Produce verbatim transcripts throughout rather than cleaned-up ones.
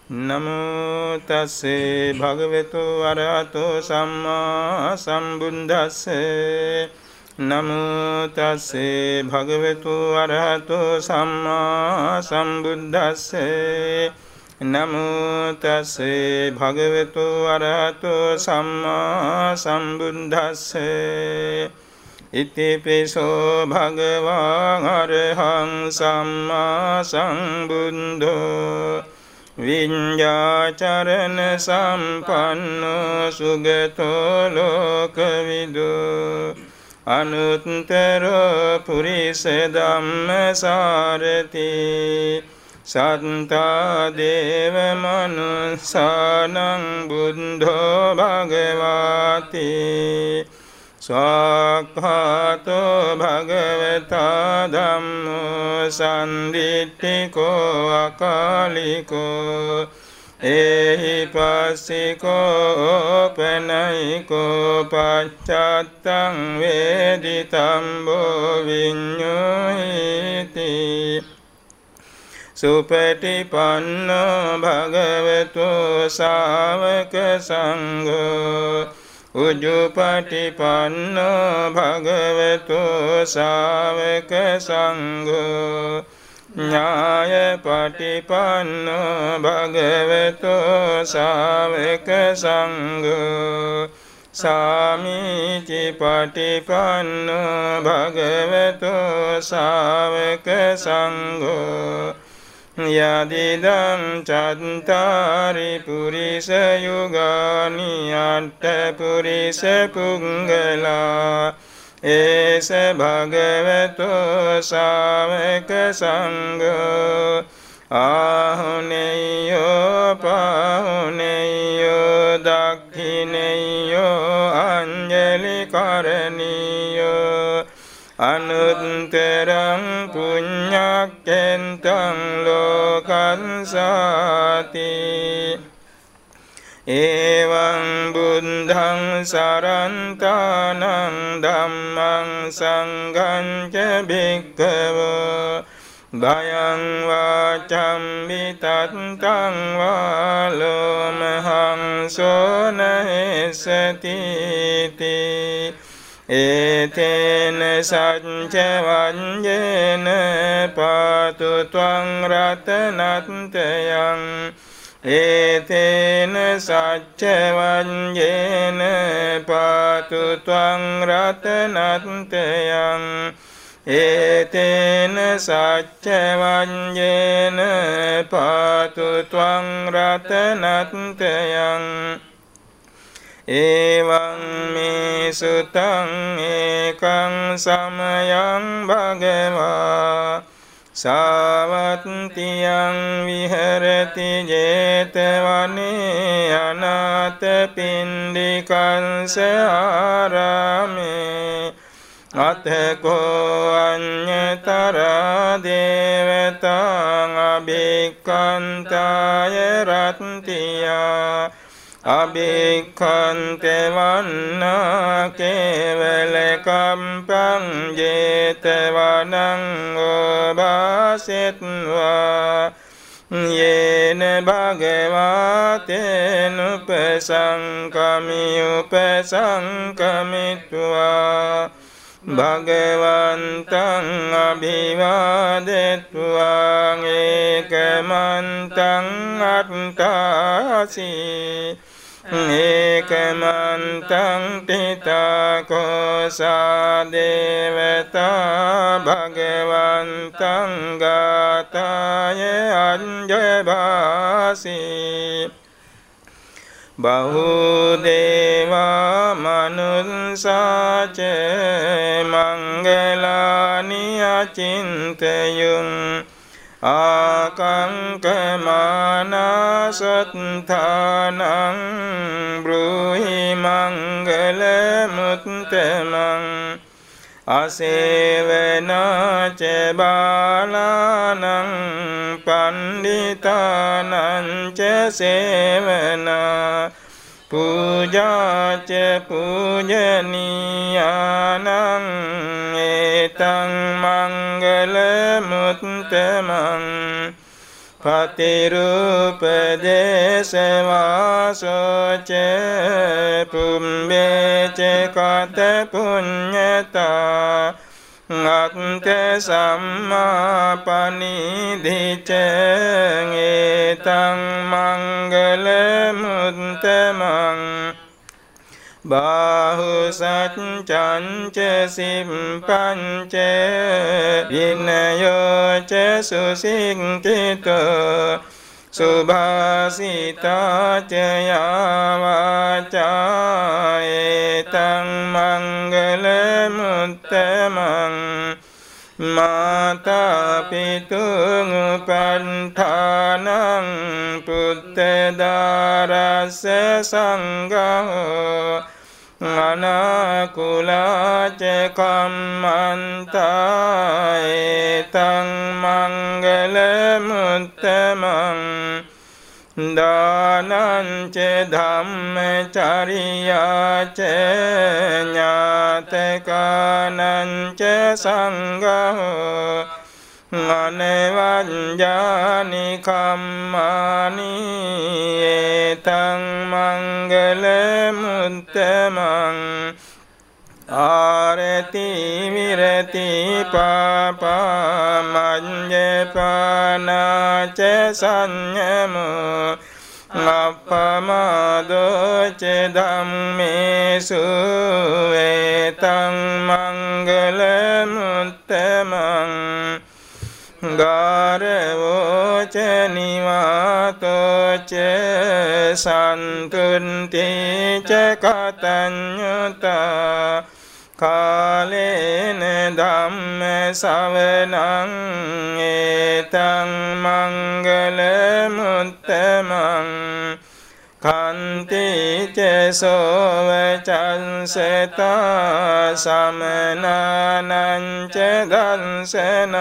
නමෝ තස්සේ භගවතු අරහතෝ සම්මා සම්බුද්දස්සේ නමෝ තස්සේ භගවතු අරහතෝ සම්මා සම්බුද්දස්සේ නමෝ තස්සේ භගවතු අරහතෝ සම්මා සම්බුද්දස්සේ ඉතිපිසෝ භගවාන් අරහං සම්මා සම්බුද්ධෝ විඤ්ඤාචරණ සම්පන්නෝ සුගතෝ ලෝකවිදු අනුත්තර පුරිස ධම්මසාරති සත්තා දේව මනුස්සානං බුද්ධෝ භගවාති ස්වාක්ඛාතෝ භගවතා ධම්මෝ සම්දිට්ඨිකෝ අකාලිකෝ එහි පස්සිකෝ පනයිකෝ පච්චත්තං වේදිතම්බෝ විඤ්ඤෝහිති සුපටිපන්නෝ භගවතු ශාවක සංඝෝ උජුපටිපන්නෝ භගවතු ශාවක සංඝෝ ඥායපටිපන්නෝ භගවතු ශාවක සංඝෝ සාමීචි පටිපන්නෝ භගවතු ශාවක සංඝෝ යදිදං චත්තාරි පුරිස යුගානි අට්ඨ පුරිස පුංගලා ඒස භගවතු ශාවක සංඝෝ ආහුනේයෝ පාහුනේයෝ දක්ඛිනේයෝ අංජලි කරණීයෝ අනුත්තරං පුඤ්ඤක්ඛෙන්තං ලෝකං සාති එවං බුද්ධං සරන්තානං ධම්මං සංඝං ච භික්ඛවෝ භයං වාචම් විතත්තං වාලෝමහං සෝනහෙසති ඒතේන සච්ච වඤ්ඤේන පාතු ත්වං රතනත්තයං ඒතේන සච්ච වඤ්ඤේන පාතු ත්වං රතනත්තයං ඒතේන සච්ච වඤ්ඤේන පාතු ත්වං රතනත්තයං එවං මේ සුතං ඒකං සමයං භගවා සාවත්තියං විහෙරති ජේතවනේ අනාථ පිණ්ඩිකං ආරාමේ අතකෝ අඤ්ඤතරා දේවතාං අභික්ඛන්තාය රත්තියා අභික්ඛන්තේ වන්නා කේවල කම්පං ජේතවනං ඕභාසෙත්වා යේන භගවාතේන උපසංකමි උපසංකමිත්වා භගවන්තං අභිවාදෙත්වා ඒකමන්තං අට්ඨාසී ඒකමන්තං තිතකෝසා දේවතා භගවන්තං ගාතාය අඤ්ජභාසී බහුදේවා මනුස්සාච මංගලානි අචින්තයං ආකංකමානසත්ථානං බ්‍රූහි මංගල මුත්තමං අසේවනාච බාලානං පණ්ඩිතානං ච සේවනා පූජාච පූජනීයානං ඒතං මංගල මුත්තමං පතිරූපදේශවාසෝච පුම්බේච කත පුඤ්ඤතා අත්ථ සම්මාපනිදිච ඒතං මංගල මුත්තමං බාහු සච්චංච සිම්පංච විනයෝච සුසික්ඛිතෝ සුභාසිතාච යාවාචා ඒතං මංගල මුත්තමං මාතා පිතුං උපන්ඨානං පුත්තදාරස්ස සංඝෝ අනාකුලාච කම්මන්තා ඒතං මංගල මුත්තමං දානං ච ධම්මචරියාච ඥාතකානං ච සංඝෝ අනවඤ්ඤානි කම්මානි ඒතං මංගල මුත්තමං ආරති විරති පාපා මඤ්ඤපානාච සංයමෝ අප්පමාදෝ ච ධම්මේසු ඒතං මංගල මුත්තමං ගාරවෝ ච නිවාතෝ ච සන්තුන්ති ච කතඤ්ඤුතා කාලේන ධම්ම ශවනං ඒතං මංගල මුත්තමං කන්ති ච සෝවචංසතා සමනානං ච දංසනං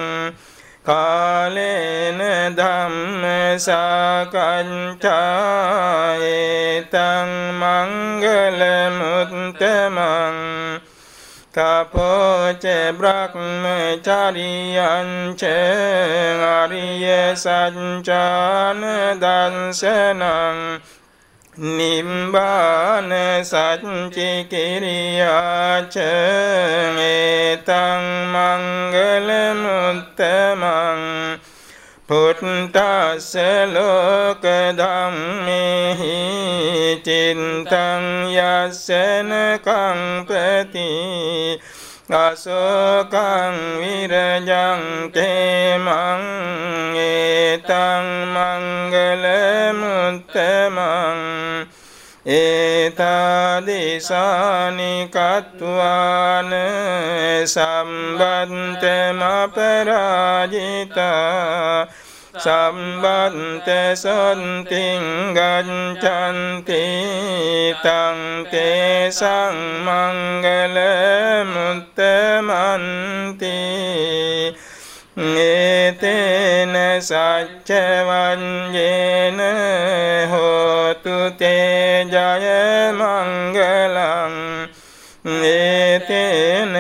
කාලේන ධම්ම සාකච්ඡා ඒතං මංගල මුත්තමං තපෝච බ්‍රහ්මචරියං ච ආරිය සත්‍යාන දංසනං නිම්බාන සච්චිකිරියාච ඒතං මංගල මුත්තමං පුත්තස්ස ලෝක ධම්මේහි චින්තං යස්සන කම්පති අසෝකං විරජං තේමං ඒතං මංගල මුත්තමං ඒතාදිසානි කତ୍වාන සම්බන්තමපරාජිතා සම්බන්ත සොන්තිං ගච්ඡන්ති තං තේසං මංගල මුත්තමන්ති ඒතේන සච්චවඤ්ඤේන හෝතු තේ ජය මංගලං ඒතේන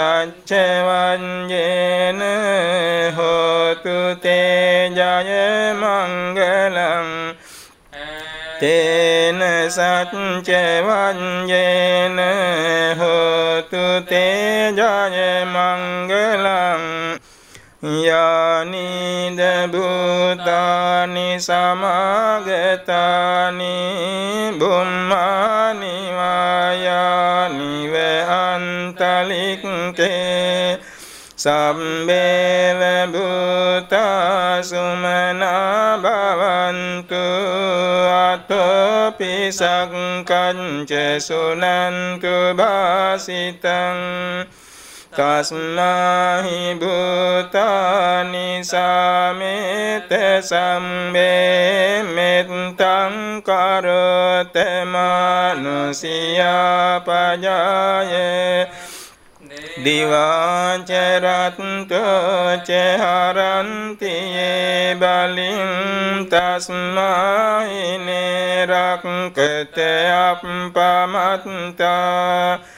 සච්චවඤ්ඤේන හෝතු තේ ජය මංගලං තේන සච්චවඤ්ඤේන හෝතු තේ ජය මංගලං යානිද භූතානි සමාගතානි බුම්මානි වායානි වේහන්තලික්කේ සම්බේව භූතා සුමනා භවන්තු අතෝපි සක්කංච සුනන්තු භාසිතං තස්මාහි භූතානි සමේත සම්බේ මෙත්තං කරොත මනුසියා පජායේ දිවාචරත්තෝ ච හරන්ති යේ බලින් තස්මාහි නේරක්කත අප්පමත්තා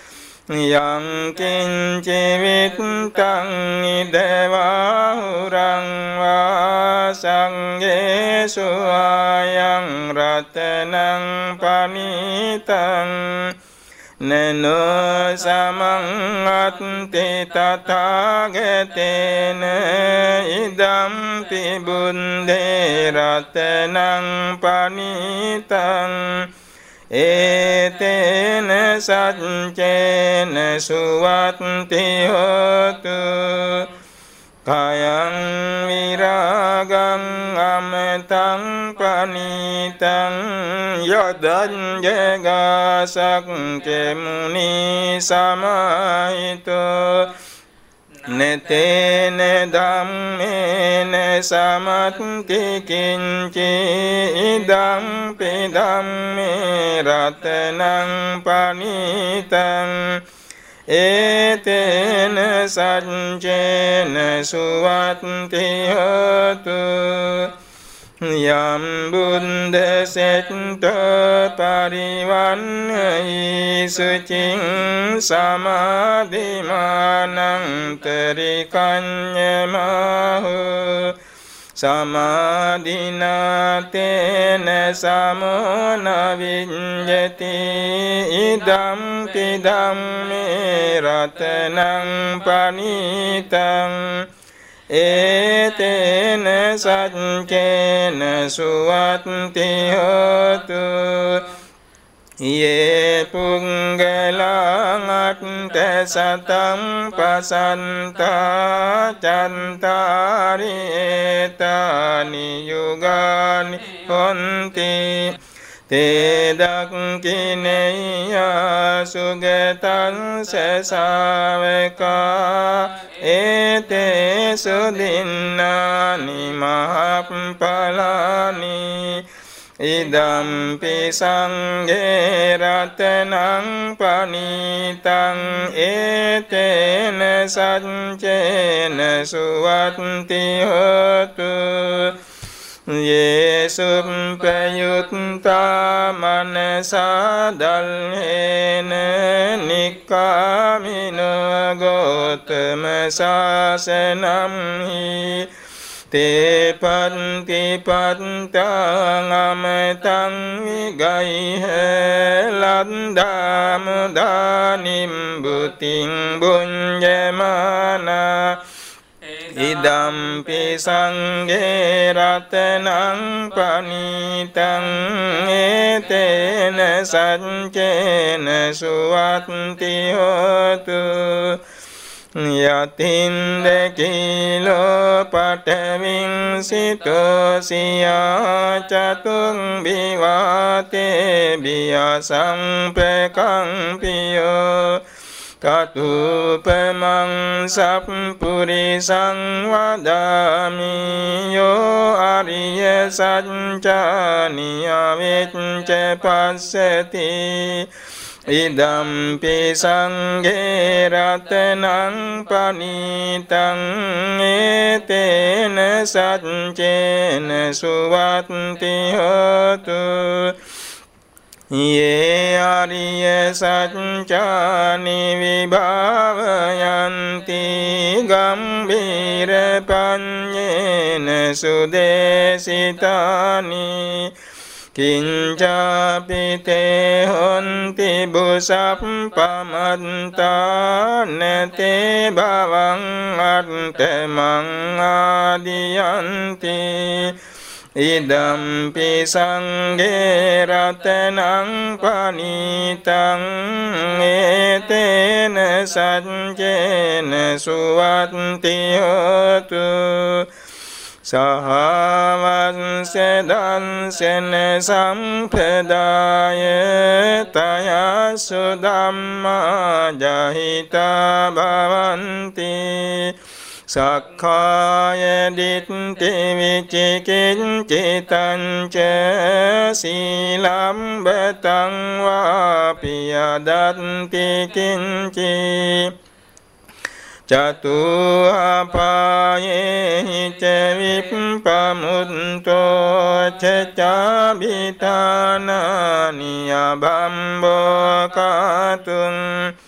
ยังกินชีวิตตังอิเดวาหุรังวาสังเยสุอายังรัตนังปานิตังเนโนสมังอัตติตถาเกเตนะอิดัมปิบุญเดรัตนังปานิตังเอเตนะสัจเจนะสุวัตติโหตุกายังวิรากังอมตังปานิตังยดัญเยกาสักเกมุนีสมาหิโตเนเตเนดัมเมเนสมัตติกินจิอิดัมปิดัมเมรัตนังปานิตังเอเตนะสัจเจนะสุวัตติโหตุยัมบุญเดเสตโตปาริวันหิสุจิงสมาธิมานังตริกัญญมาหุสมาธินาเตนะสามนาวิญญติอิดัมปิดัมเมรัตนังปานิตังเอเตนะสัจเจนะสุวัตติโหตุเยปุงเกลังอัตเตสัตตังปัสสันตาจันตาริเอตานิยุกานิหนติเตดักกิเนยสุเกตังเสสาเวกาเอเตสุดินนานิมหัปปะลานิอิดัมปิสังเกรัตนังปานิตังเอเตนะสัจเจนะสุวัตติโหตุเยสุปยุตตามนสาดัลเฮนะนิกามิโนโกตมะสาสนัมหิเตปันติปัตตังอมตังวิกัยเหลันดามดานิมบุติงบุญเยมานาอิดัมปิสังเกรัตนังปานิตังเอเตนะสัจเจนะสุวัตติโหตุยะตินเดกิโลปัตวิงสิโตสิยาจตุงบิวาเตบิยาสังเปกังปิโยกตุปมังสัพปุริสังวะดามิโยอริยสัจจานิยวิจเจปัสสติอิดัมปิสังเกรัตนังปานิตังเอเตนะสัจเจนะสุวัตติโหตุเยอริยสัจจานิวิภาวยันติกัมบิเรปัญเยนะสุเดสิตานิกิญจาปิเตหนติบุสัพปมันตาเนเตภวังอัตเตมังอาดิยันติอิดัมปิสังเกรัตนังปานิตังเอเตนะสัจเจนะสุวัตติโหตุสหวันเสดันเสนสัมเพดายตายาสุดัมมาจาหิตาภวันติสักขายดิตติวิจิกิจจิตัญเจสีลัมเบตังวาปิยดัตติกินจิจตุอาภาเยหิเจวิปปมุตโตเชจาบิตานานิยบัมโบกาตุง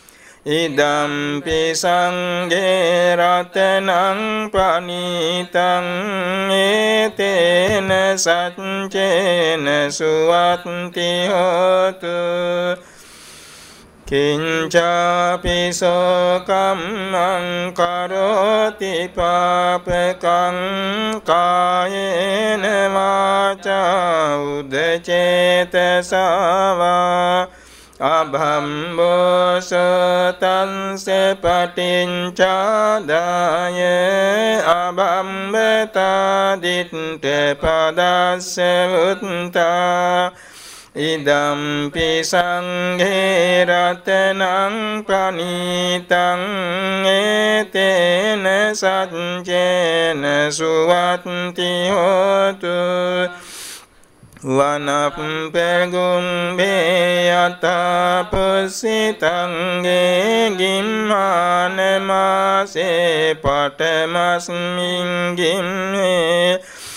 ඉදම්පි සංඝේ රතනං පනිතං ඒතේන සච්චේන සුවත්ති හෝතු කිංචාපි සෝකම්මං කරෝති පාපකං කායේන වාචා උදචේතසවා අභම්බෝසතංස පටිංචාදාය අභම්බතාදිට්ඨ පදස්ස උත්තා ඉදම්පි සංඝේ රතනං පනිතං ඒතේන සච්චේන සුවත්ති හෝතු වනප්පගුම්බේ යතපුසිතං ගිම්මානමාසේ පඨමස්මින් ගිම්මේ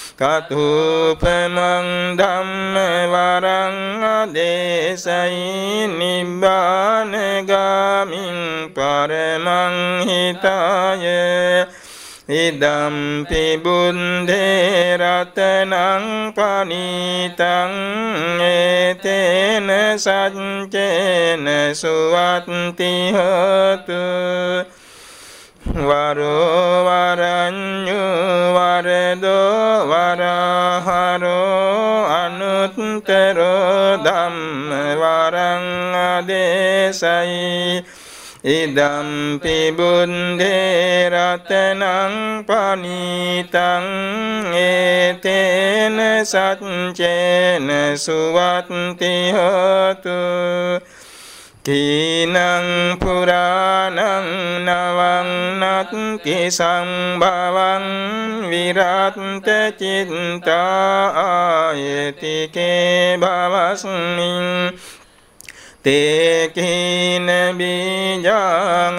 කතුපමං ධම්ම වරං ආදේශයි නිබ්බානගාමින් පරමං හිතාය ඉදම්පි බුද්ධේ රතනං පනිතං ඒතේන සච්චේන සුවත්ති හෝතු වරෝ වරඤ්ඤු වරදෝ වරහරෝ අනුත්තරෝ ධම්ම වරං ආදේශයි ඉදම්පි බුද්ධේ රතනං පනිතං ඒතේන සච්චේන සුවත්ති හෝතු කීනං පුරාණං නවං නත්ති සම්භවං විරත්ත චිත්තා ආයතිකේ භවස්මින් තේකීන බීජං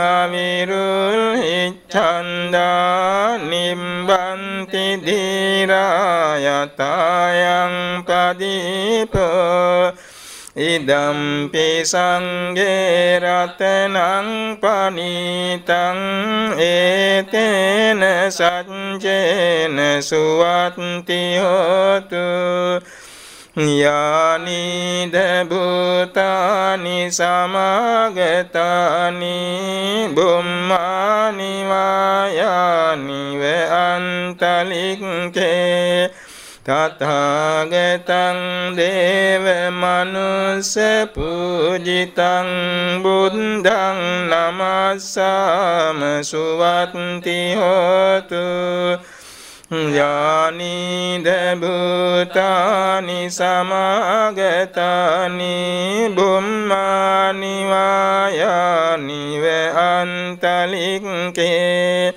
අවිරුල්හිච්ඡන්දා නිම්බන්ති ධීරායතයං පදීපෝ ඉදම්පි සංඝේ රතනං පනිතං ඒතේන සච්චේන සුවත්ති හෝතු යානිද භූතානි සමාගතානි බුම්මානි වායානි ව අන්තලික්ඛේ තථාගතං දේව මනුස්ස පූජිතං බුද්ධං නමස්සාම සුවත්ති හෝතු යානිද භූතානි සමාගතානි බුම්මානි වායානි ව අන්තලික්ඛේ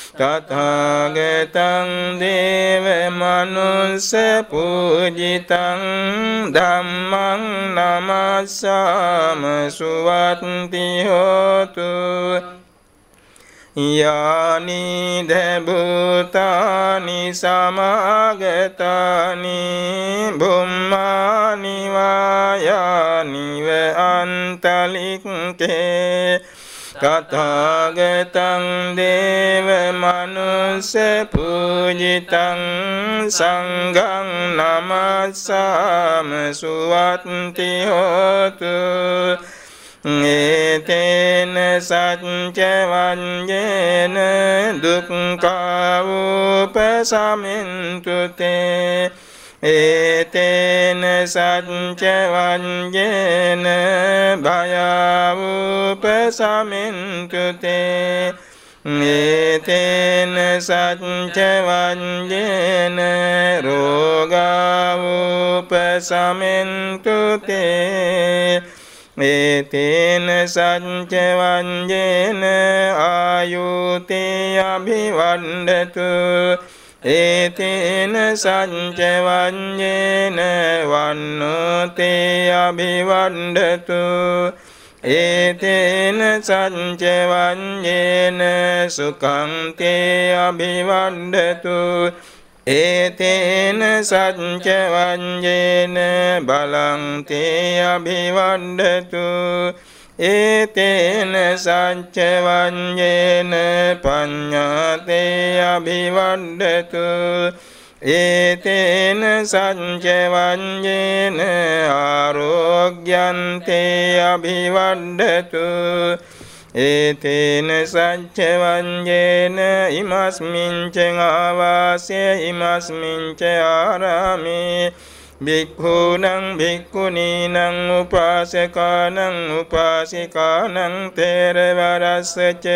තථාගතං දේව මනුස්ස පූජිතං ධම්මං නමස්සාම සුවත්ති හෝතු යානිද භූතානි සමාගතානි බුම්මානි වායානි ව අන්තලික්ඛේ තථාගතං දේව මනුස්ස පූජිතං සංඝං නමස්සාම සුවත්ති හෝතු ඒතේන සච්ච වඤ්ඤේන දුක්ඛා උපසමින්තු තේ ඒතේන සච්ච වඤ්ඤේන භයා උපසමින්තු තේ ඒතේන සච්ච වඤ්ඤේන රෝගා උපසමින්තු තේ ඒතේන සච්ච වඤ්ඤේන ආයුතේ අභිවණ්ඩතු ඒතේන සච්ච වඤ්ඤේන වන්නෝතේ අභිවණ්ඩතු ඒතේන සච්ච වඤ්ඤේන සුඛං තේ අභිවණ්ඩතු ඒතේන සච්ච වඤ්ඤේන බලං තේ අභිවණ්ඩතු ඒතේන සච්ච වඤ්ඤේන පඤ්ඤාතේ අභිවණ්ඩතු ඒතේන සච්ච වඤ්ඤේන ආරෝග්‍යන්තේ අභිවණ්ඩතු ඒතේන සච්ච වඤ්ඤේන ඉමස්මින් ච ආවාසේ ඉමස්මින් ච ආරාමේ භික්ඛූනං භික්ඛුනීනං උපාසකානං උපාසිකානං තේරවරස්සච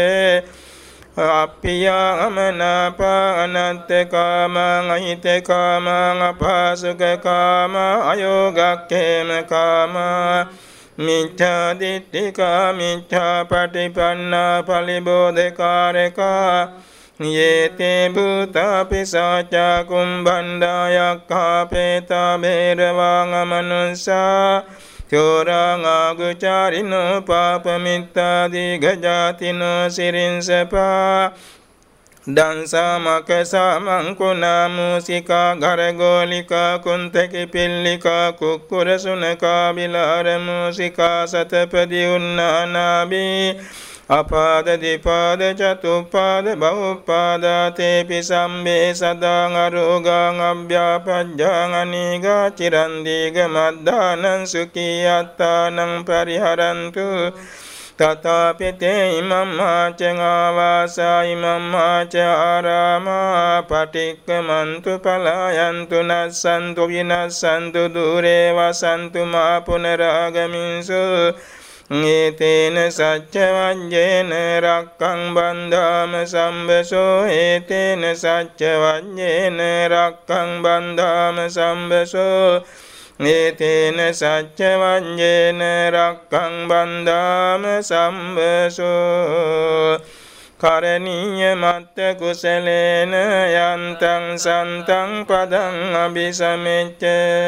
අප්පියාමනාපානත්තකාමං අහිතකාමං අපාසුකකාමං අයෝගක්ඛේමකාමං මිච්ඡා දිට්ඨිකා මිච්ඡා පටිපන්නා පලිබෝධකාරකා යේතේ භූතා පිසාචා කුම්භණ්ඩා යක්ඛා පේතා භේරවාං අමනුස්සා චෝරං ආගුචාරිනෝ පාපමිත්තාදී ගජාතිනෝ සිරින්සපා දංසා මකසා මංකුණා මූසිකා ගරගෝලිකා කුන්තකි පිල්ලිකා කුක්කුරසුනකා බිලාර මූසිකා සතපදි උන්නානාබී අපාද දිපාද චතුප්පාද බහුපාදාතේපි සම්බේ සදාං අරෝගං අභ්‍යාපජ්ජං අනීගා චිරන්දීග මද්දානං සුඛී අත්තානං පරිහරන්තු තථාපිතේ ඉමම්මාච ආවාසා ඉමම්මාච ආරාමා පටික්කමන්තු පලායන්තු නස්සන්තු විනස්සන්තු දුරේ වසන්තු මා පුනරාගමින්සු ඒතේන සච්ච වඤ්ඤේන රක්ඛං බන්ධාම සම්බසෝ ඒතේන සච්ච වඤ්ඤේන රක්ඛං බන්ධාම සම්බසෝ ඒතේන සච්ච වඤ්ඤේන රක්ඛං බන්ධාම සම්බසෝ කරණීය මත්ත කුසලේන යන්තං සන්තං පදං අபிසමෙච්ච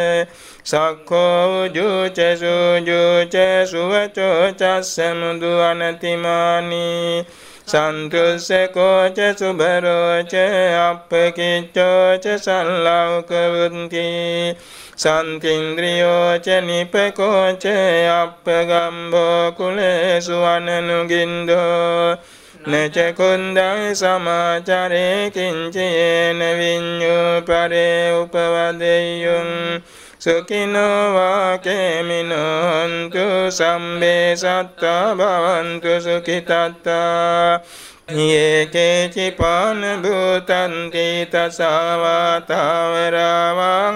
සක්ඛෝ ජුච සුජුච සුවචෝ චස්සමුදු අනතිමානි සන්තුස්සකෝ ච සුභරෝ ච අප්පකිච්ඡෝ ච සල්ලෞකවන්ති සන්තින්ද්‍රියෝ ච නිපකෝ ච අප්පගම්බෝ කුලේසු අනනුගින්දෝ නච කුන්දං සමාචරේ කිංචේන විඤ්ඤෝ පරේ උපවදෙය්‍යං සුඛිනෝ වාකේමිනෝ හන්තු සම්බේ සත්තා භවන්තු සුඛිතත්තා යේකේචි පාන භූතන්ති තසාවාතාවරාවාං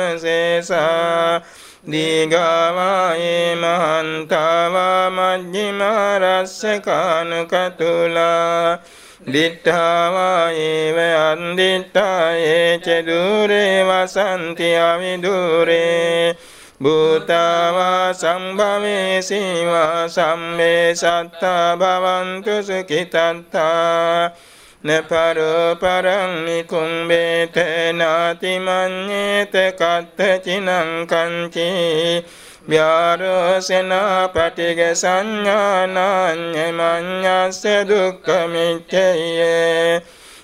අනවසේසා දීගාවායේ මහන්තාවා මජ්ජිමා රස්සකානුකතුලා දිට්ඨාවායේව අන්දිට්ඨායේ ච දුරේ වසන්ති අවිදුරේ භූතාවා සම්භවේ සීවා සම්මේ සත්තා භවන්තු සුඛිතත්තා නපරෝ පරං නිකුම්බේත නාති මඤ්ඤේත කත්තචිනං කංචි ව්‍යාරෝසනා පටිග සංඥානඤ්ඤ මඤ්ඤස්ස දුක්ඛ මිච්ඡයේ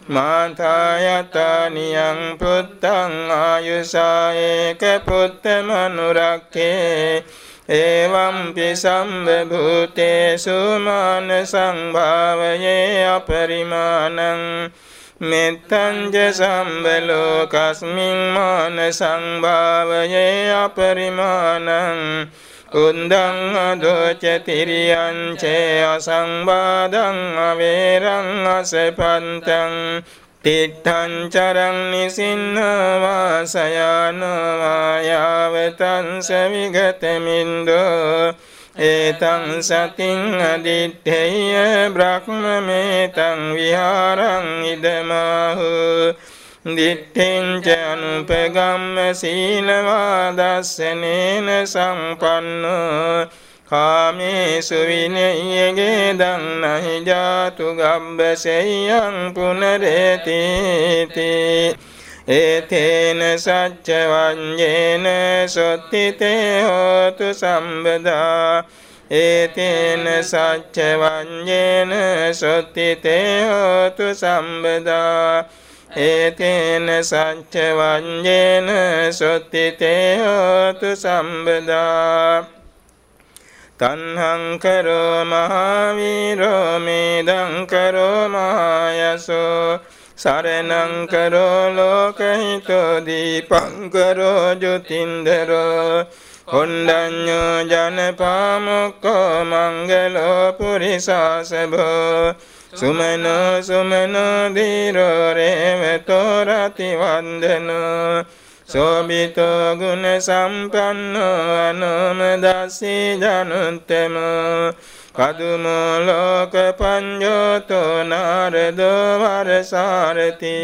මාතායතනියං පුත්තං ආයුසා ඒක පුත්ත මනුරක්ඛේ එවම්පි සම්බභූතේසු මාන සංභාවයේ අපරිමාණං මෙත්තං ජ සම්බලෝකස්මින් මාන සංභාවයේ අපරිමාණං උන්දං අදෝච තිරියං චේ අසංබාධං අවේරං අසපන්තං තිත්තං චරං නිසින්න වාසයාන වායාවතං සවිගතමින්දෝ ඒතං සතින් අදිත්තේය බ්‍රහ්මමේතං විහාරං ඉදමාහු දිට්ඨිං ච අනුපගම්ම සීලවාදස්සනේන සම්පන්නෝ කාමේසු විනය්‍යගේ දන්නහි ජාතු ගබ්බසෙය්‍යං පුනරේතිති ඒතේන සච්ච වඤ්ඤේන සොත්තිතේ හෝතු සම්බදා ඒතේන සච්ච වඤ්ඤේන සොත්තිතේ හෝතු සම්බදා ඒතේන සච්ච වඤ්ඤේන සොත්තිතේ හෝතු සම්බදා තණ්හං කරෝ මහාවීරෝ මේදං කරෝ මහායසෝ සරණං කරෝ ලෝකහිතෝ දීපං කරෝ ජුතින්දරෝ කොණ්ඩඤ්ඤෝ ජනපාමුක්ඛෝ මංගලෝ පුරිසාසභෝ සුමනෝ සුමනෝ ධීරෝ රේවතෝ රතිවන්දනෝ සෝබිතෝ ගුණ සම්පන්නෝ අනුමදස්සී ජනුත්තමෝ කදුමෝ ලෝක පඤ්ඤෝතෝ නාරදෝ වරසාරති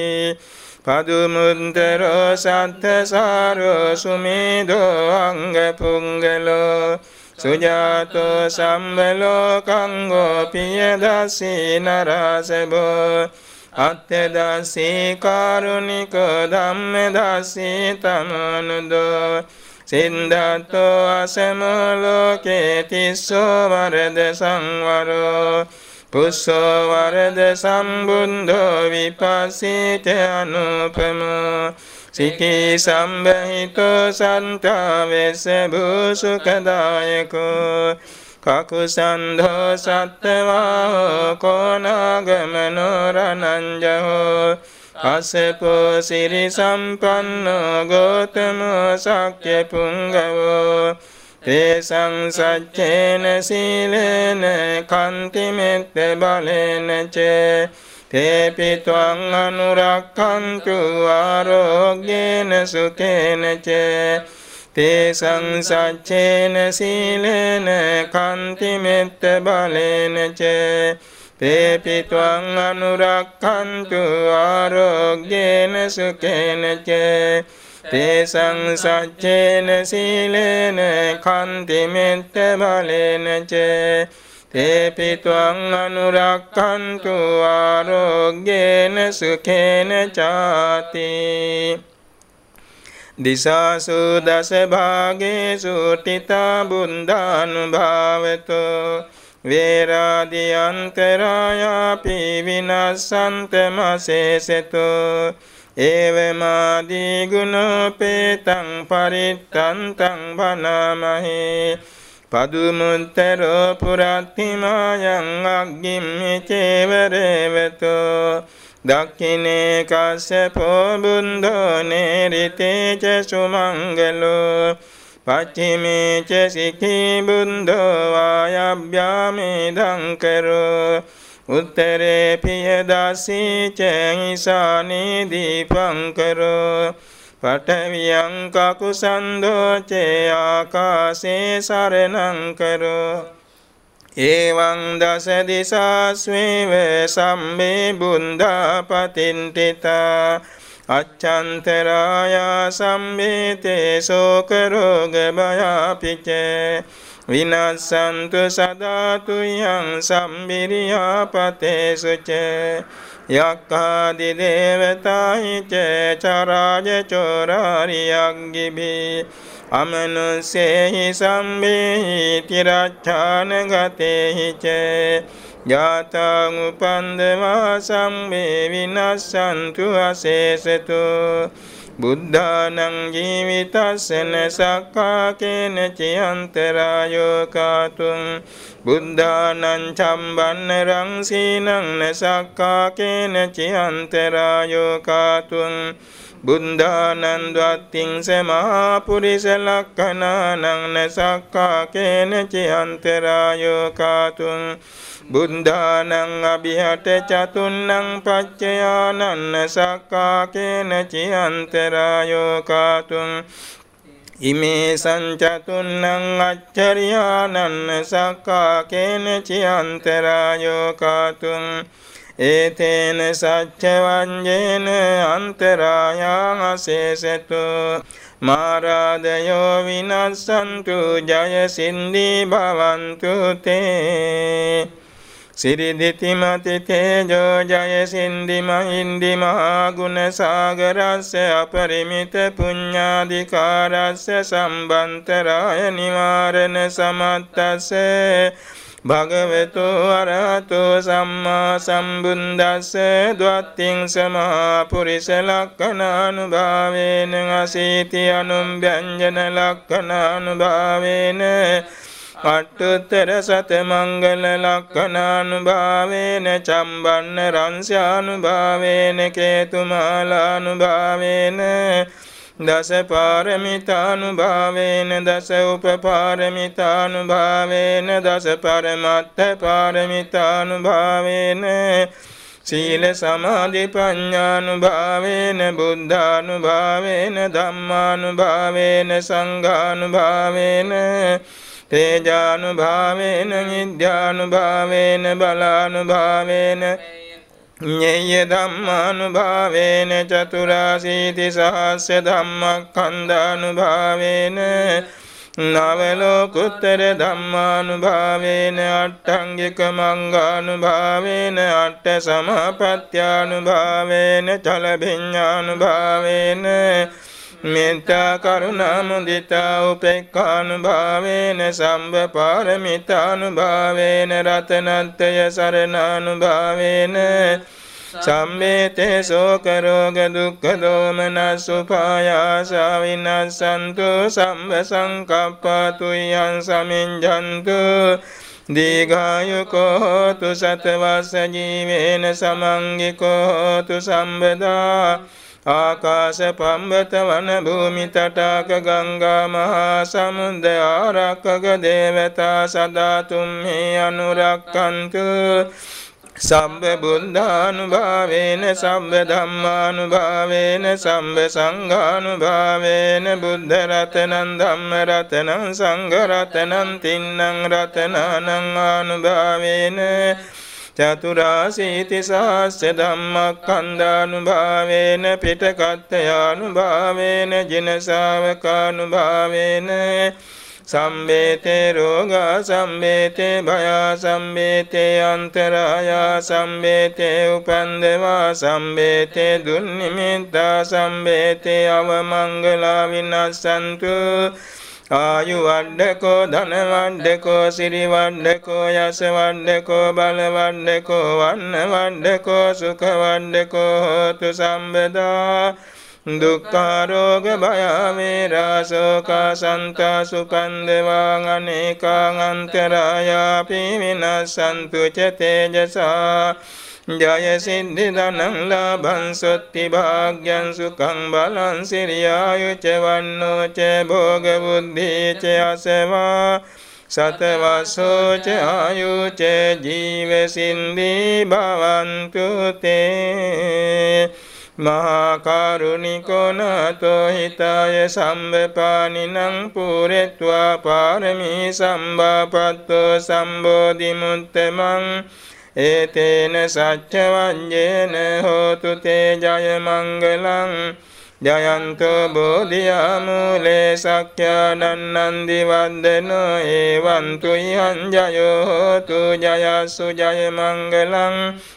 පදුමුන්තරෝ සත්තසාරෝ සුමේදෝ අංග පුංගලෝ සුජාතෝ සම්බලෝ කංගෝ පියදස්සී නරසබෝ අත්ථදස්සී කාරුණිකෝ ධම්මදස්සී තමනුදෝ සින්දත්තෝ අසමෝ ලෝකේ තිස්සෝ වරද සංවරෝ පුස්සෝ වරද සම්බුද්ධෝ විපස්සීත අනුපමෝ සිකී සම්බහිතෝ සන්තාවෙස්ස භූසුකදායකෝ කකුසන්ධෝ සත්තවාහෝ කෝනාගමනෝ රණංජහෝ අසපෝ සිරි සම්පන්නෝ ගෝතමෝ සක්්‍ය පුංගවෝ තේසං සච්චේන සීලේන කන්තිමෙත්ත බලේන චේ තේපි ත්වං අනුරක්ඛන්තු ආරෝග්‍යේන සුඛේන චේ තේසං සච්චේන සීලේන කන්තිමෙත්ත බලේන චේ තේපි ත්වං අනුරක්ඛන්තු ආරෝග්‍යේන සුඛේන චේ තේසං සච්චේන සීලේන කන්තිමෙත්ත බලේන චේ තේපි ත්වං අනුරක්ඛන්තු ආරෝග්‍යේන සුඛේන චාති දිසාසු දස භාගේසු තිතා බුද්ධානුභාවතෝ වේරාදි අන්තරායාපි විනස්සන්තමසේසතෝ ඒවමාදී ගුණෝපේතං පරිත්තන්තං භනාමහේ පදුමුත්තරෝ පුරත්තිමායං අග්ගිම්මි චේවරේවතෝ දක්ඛිනේ කස්සපෝ බුද්ධෝ නේරිතේ ච සුමංගලෝ පච්චිමේ ච සිඛී බුද්ධෝ වායබ්භ්‍යාමේ දංකරෝ උත්තරේ පියදස්සී ච ඊසානේ දීපංකරෝ පඨවියං කකුසන්ධෝ ච ආකාසේ සරණං කරෝ එවං දස දිසාස්වේව සම්මේ බුද්ධා පතින්තිතා අච්ඡන්තරායා සම්මේතේ ශෝක රෝග භයාපිච විනස්සන්තු සදාතු යං සම්බිරියාපතේසු ච යක්ඛාදි දේවතාහි ච චරාජ චෝරාරියග්ගිභි අමනුස්සේහි සම්බේහි තිරච්ඡාන ගතේහි ච ජාතං උපන්දවා සම්මේ විනස්සන්තු අසේසතු බුද්ධානං ජීවිතස්සන සක්ඛාකේන චයන්තරායෝ කාතුං බුද්ධානං චම්බන්නරං සීනං නසක්ඛාකේන චයන්තරායෝ කාතුං බුද්ධානං ද්වත්තිං සමහා පුරිස ලක්ඛනානං නසක්ඛාකේන චයන්තරායෝ කාතුං බුද්ධානං අභිහත චතුන්නං පච්චයානං සක්ඛාකේන චයන්තරායෝ කාතුං ඉමේ සංචතුන්නං අච්චරියානං සක්ඛාකේන චයන්තරායෝ කාතුං ඒතේන සච්චවංජේන අන්තරායං අසේසතු මාරාදයෝ විනස්සන්තු ජය සින්දී භවන්තු තේ සිරිදිතිමති තේජෝ ජය සින්දි මහින්දි මහා ගුණ සාගරස්ස අපරිමිත පුඤ්ඤාධිකාරස්ස සම්බන්තරාය නිවාරණ සමත්තස්ස භගවතු අරහතු සම්මා සම්බුද්දස්ස ද්වත්තිං සමහා පුරිස ලක්ඛනානුභාවේන අසීති අනුම් ව්‍යංජන ලක්ඛනානුභාවේන අට්ඨුත්තර සත මංගල ලක්ඛනානුභාවේන චම්බන්න රංස්‍යානුභාවේන කේතුමාලානුභාවේන දස පාරමිතානුභාවේන දස උපපාරමිතානුභාවේන දස පරමත්ථ පාරමිතානුභාවේන සීල සමාධි ප්‍රඥානුභාවේන බුද්ධානුභාවේන ධම්මානුභාවේන සංඝානුභාවේන තේජානුභාවේන විද්‍යානුභාවේන බලානුභාවේන ඤේය ධම්මානුභාවේන චතුරාසීති සහස්ස ධම්මස්කන්ධානුභාවේන නවලෝකුත්තර ධම්මානුභාවේන අට්ඨංගික මංගානුභාවේන අට්ඨ සමාපත්ත්‍යානුභාවේන චලභිඤ්ඤානුභාවේන මෙත්තා කරුණා මුදිතා උපේක්ඛානුභාවේන සම්බ පාරමිතානුභාවේන රතනත්‍රය සරණානුභාවේන සම්මේතේ ශෝක රෝග දුක්ඛ දෝමනස් උපායාසා විනස්සන්තු සම්බ සංකප්පා තුයං සමිඤ්ඤන්තු දීඝායුකෝ හෝතු සතවස්ස ජීවේන සමංගිකෝ හෝතු සම්බදා ආකාශ පම්බත වන භූමි තටාක ගංගා මහා සමුද්‍ර ආරක්කක දේවතා සදා තුම්හි අනුරක්ඛන්තු සම්බ බුද්ධානුභාවේන සම්බ ධම්මානුභාවේන සම්බ සංඝානුභාවේන බුද්ධ රතනං ධම්ම රතනං සංඝ රතනං තින්නං රතනානං ආනුභාවේන චතුරාසීති සහස්ස ධම්මස්කන්ධානුභාවේන පිටකත්ථයානුභාවේන ජින ශාවකානුභාවේන සම්බේතේ රෝගා සම්බේතේ භයා සම්බේතේ අන්තරායා සම්බේතේ උපන්දවා සම්බේතේ දුන්නිමිත්තා සම්බේතේ අවමංගලා විනස්සන්තු ආයු වඩ්ඩකෝ ධන වඩ්ඩකෝ සිරි වඩ්ඩකෝ යස වඩ්ඩකෝ බල වඩ්ඩකෝ වන්න වඩ්ඩකෝ සුඛ වඩ්ඩකෝ හෝතු සම්බදා දුක්ඛාරෝග භය වේරා ශෝක සන්තා සුපන්දවා අනේකං අන්තරායාපි විනස්සන්තු ච තේජසා ජය සිද්ධි ධනං ලාභං සොත්ති භාග්‍යං සුඛං බලං සිරියායු ච වන්නෝ ච භෝග බුද්ධි ච අසවා සතවසෝ ච ආයු ච ජීව සින්දි භවන්තු තේ මහා කරුණිකෝ නාතෝ හිතාය සම්බපානිනං පුරෙත්වා පාරමී සම්බාපත්තෝ සම්බෝධි මුත්තමං ඒතේන සච්ච වඤ්ඤේන හෝතු තේ ජය මංගලං ජයන්තෝ බෝධියා මූලේ සක්ඛ්‍යානන්දි වන්දනෝ එවං තුයං ජයෝ හෝතු ජයසු ජය මංගලං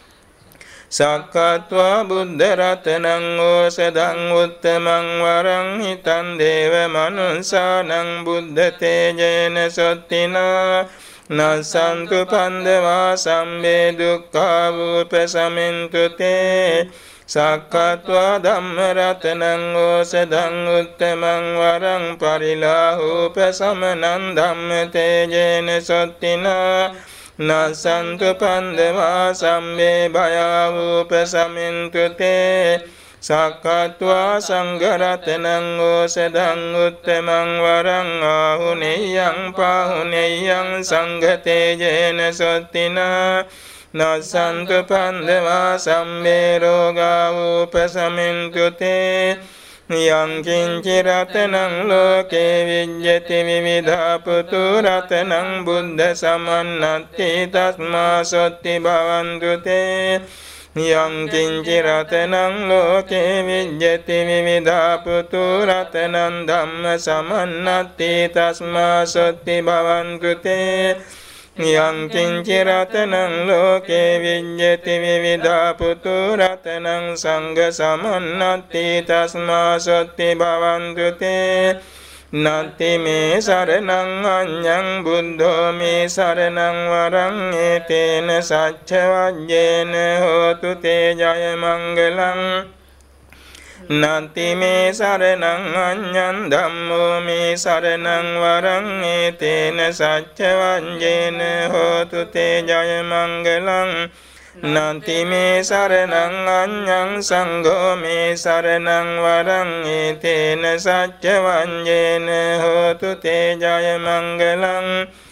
සක්කත්වා බුද්ධ රතනං ඕසදං උත්තමං වරං හිතං දේව මනුස්සානං බුද්ධ තේජේන සොත්තිනා නසන්තු පන්දවා සම්බේ දුක්ඛා වූපසමින්තු තේ සක්කත්වා ධම්ම රතනං ඕසදං උත්තමං වරං පරිලාහූපසමනං ධම්ම තේජේන සොත්තිනා නසන්තු පන්දවා සම්බේ භයාවූපසමින්තු තේ සක්කත්වා සංඝ රතනං ඕසදං උත්තමං වරං ආහුනේයං පාහුනේයං සංඝ තේජේන සොත්තිනා නසන්තු පන්දවා සම්බේ රෝගාවූපසමින්තු තේ යං කිංචි රතනං ලෝකේ විඤ්ඤති විවිධා පුතු රතනං බුද්ධ සමන්නත්ති තස්මා සොත්ති භවන්තු තේ යං කිංචි රතනං ලෝකේ විඤ්ඤති විවිධා පුතු රතනං ධම්ම සමන්නත්ති තස්මා සොත්ති භවන්තු තේ යං කිංචි රතනං ලෝකේ විඤ්ඤති විවිධා පුතු රතනං සංඝ සමන්නත්ති තස්මා සොත්ති භවන්තු තේ නත්ති මේ සරණං අඤ්ඤං බුද්ධෝ මේ සරණං වරං ඒතේන සච්ච වජ්ජේන හෝතු තේ ජය මංගලං නන්ති මේ සරණං අඤ්ඤං ධම්මෝ මේ සරණං වරං ඒතේන සච්ච වංජේන හෝතු තේ ජය මංගලං නන්ති මේ සරණං අඤ්ඤං සංඝෝ මේ සරණං වරං ඒතේන සච්ච වංජේන හෝතු තේ ජය මංගලං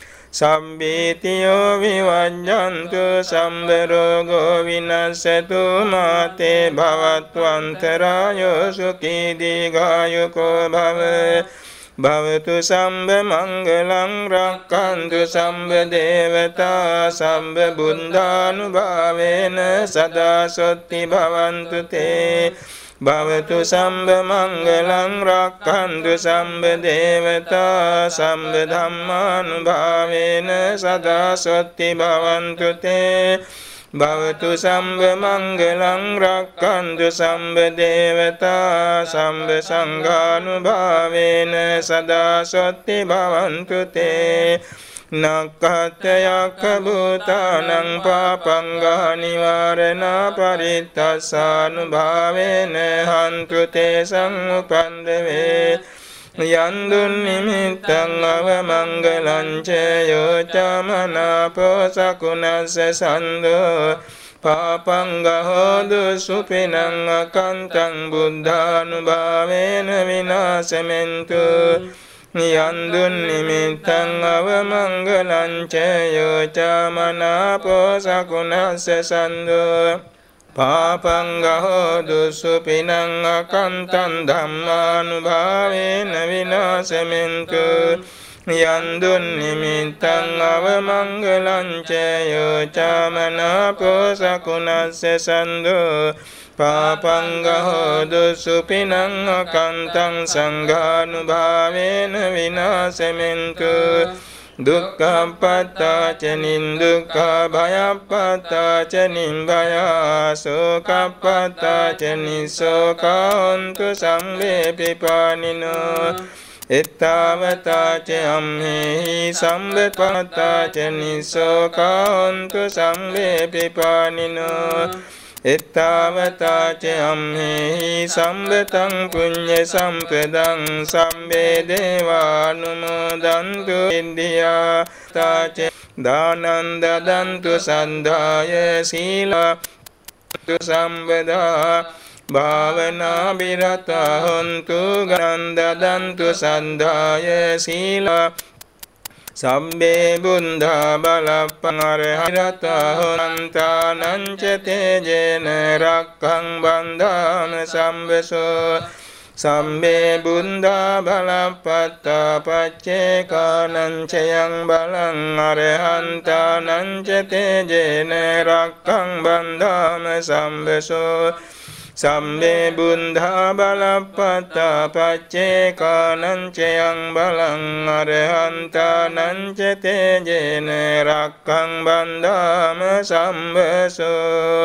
සම්බීතියෝ විවජ්ජන්තු සම්බ රෝගෝ විනස්සතු මාතේ භවත්වන්තරායෝ සුඛී දීඝායුකෝ භව භවතු සම්බ මංගලං රක්ඛන්තු සම්බ දේවතා සම්බ බුද්ධානුභාවේන සදා සොත්ති භවන්තු තේ භවතු සම්බ මංගලං රක්ඛන්තු සම්බ දේවතා සම්බ ධම්මානුභාවේන සදා සොත්ති භවන්තු තේ භවතු සම්බ මංගලං රක්ඛන්තු සම්බ දේවතා සම්බ සංඝානුභාවේන සදා සොත්ති භවන්තු තේ නක්ඛත්යක්ඛ භූතානං පාපංගා නිවාරණා පරිත්තස්සානුභාවේන හන්තු තේ සංඋපන්දවේ යන්දුන් නිමිත්තං අවමංගලං ච යෝචමනාපෝ සකුණස්ස සන්දෝ පාපංගා හෝදු සුපිනං අකන්තං බුද්ධානුභාවේන විනාශමෙන්තු යන්දුන් නිමිත්තං අවමංගලං ච යෝචමනාපෝ සකුණස්ස සන්දෝ පාපංගා හෝදු සුපිනං අකන්තං ධම්මානුභාවේන විනාශමෙන්තු යන්දුන් නිමිත්තං අවමංගලං ච යෝචමනාපෝ සකුණස්ස සන්දෝ පාපංගා හෝදු සුපිනං අකන්තං සංඝානුභාවේන විනාශමෙන්තු දුක්ඛප්පත්තා ච නින්දුක්ඛා භයප්පත්තා ච නිම්භයා සෝකප්පත්තා ච නිසෝකා හොන්තු සම්මේ පිපානිනෝ එත්තාවතා ච අම්හෙහි සම්බපත්තා ච නිසෝකා හොන්තු සම්මේ පිපානිනෝ එත්තාවතා ච අම්හෙහි සම්බතං පුඤ්ඤ සම්පදං සම්බේ දේවානුමෝදන්තු ඉන්දියා තාච දානං දදන්තු සන්ධාය සීලා සම්බදා භාවනා විරතා හොන්තු ගනං දදන්තු සන්ධාය සීලා සම්බේ බුද්ධා බලප්පං අරහතා හොන්තානං ච තේජේන රක්ඛං බන්ධාන සම්බසෝ සම්බේ බුද්ධා බලප්පත්තා පච්චේකානං චයං බලං අරහන්තානං ච තේජේන රක්ඛං බන්ධාන සම්බසෝ සම්මේ බුද්ධා බලප්පත්තා පච්චේකානං චයං බලං අරහන්තානං ච තේජේන රක්ඛං බන්ධාම සම්බසෝ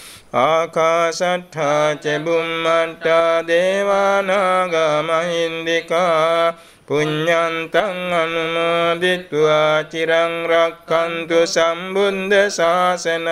ආකාශට්ඨා ච බුම්මට්ඨා දේවානාගා මහින්దికා පුඤ්ඤන්තං අනුමෝදිत्वा චිරං රක්ඛන්තු සම්බුද්ධ ශාසනං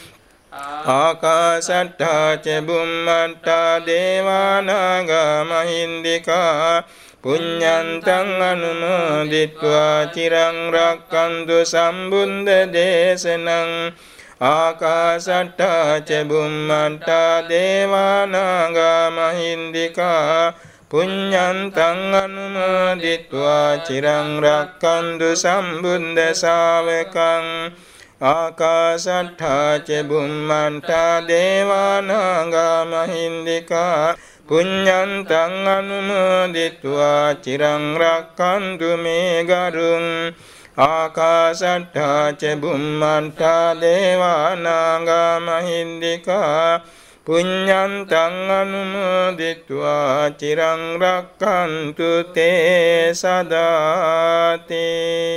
ආකාශට්ඨා ච බුම්මට්ඨා දේවානාගා මහින්దికා පුඤ්ඤන්තං අනුමෝදිत्वा චිරං රක්ඛන්තු සම්බුද්ධ දේශනං ආකාශට්ඨා ච බුම්මට්ඨා දේවානාගා මහින්దికා පුඤ්ඤන්තං අනුමෝදිत्वा චිරං රක්ඛන්තු සම්බුද්ධ ශාවකං ආකාශට්ඨා ච බුම්මට්ඨා දේවානාගා මහින්దికා පුඤ්ඤන්තං අනුමෝදිत्वा චිරං රක්ඛන්තු මේ ගරුං ආකාශට්ඨා ච බුම්මට්ඨා දේවානාගා මහින්దికා පුඤ්ඤන්තං අනුමෝදිत्वा චිරං රක්ඛන්තු තේ සදාති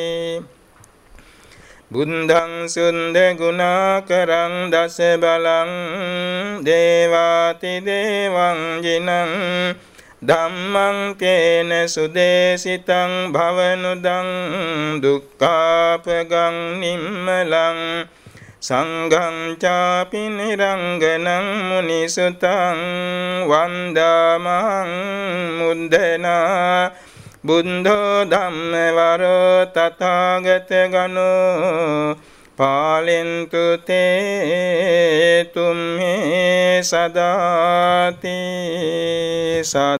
බුද්ධං සුන්ද ගුණාකරං දස බලං දේවාති දේවං ජිනං ධම්මං තේන සුදේසිතං භවනුදං දුක්ඛාපගං නිම්මලං සංඝං චාපි නිරංගනං මුනිසුතං වන්දාමහං මුද්දනා බුද්ධෝ ධම්මවරෝ තථාගත ගණෝ පාලෙන්තු තේ තුම්හි සදාති.